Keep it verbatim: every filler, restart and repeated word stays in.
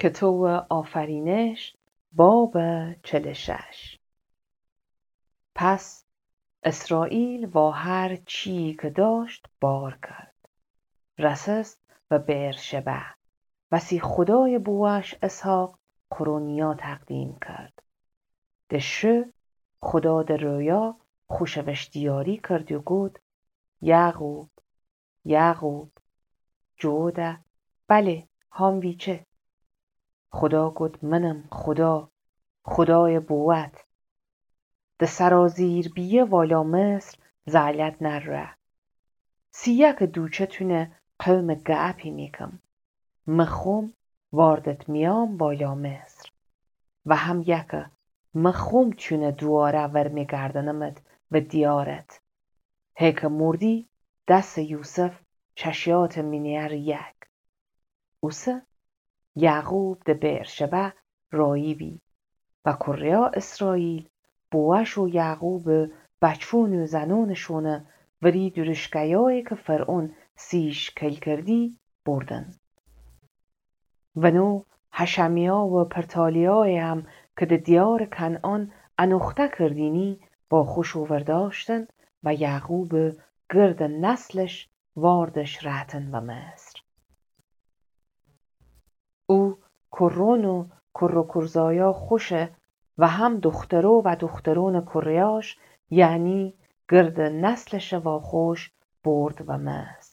کتاب آفرینش باب چهل و شش. پس اسرائیل با هر چی که داشت بار کرد. رسست و بئرشبع. وسی خدای بوش اسحاق قرونیا تقدیم کرد. دشه خدا در رویا خوشوشتیاری کرد و گفت یعقوب یعقوب جوده بله هم ویچه. خدا گفت منم خدا خدای بوت. ده سرازیر بیه والا مصر زعلت نره. سیک دوچه تونه قوم گعپی میکم. مخوم واردت میام والا مصر. و هم یکه مخوم تونه دواره ور میگردنمت و دیارت. هیک مردی دست یوسف چشیات مینیر یک. اوسه یعقوب ده بئرشبع رایی بی و کریا اسرائیل بوش و یعقوب بچون و زنونشونه وری درشکیایی که فرعون سیش کل کردی بردن. و نو حشمیا و پرتالیای هم که ده دیار کنعان انوخته کردینی با خوش ورداشتن و یعقوب گرد نسلش واردش رهتن و مصر. او کرون و کر و کرزایا خوشه و هم دخترو و دخترون کریاش یعنی گرد نسلش و خوش برد و مصر.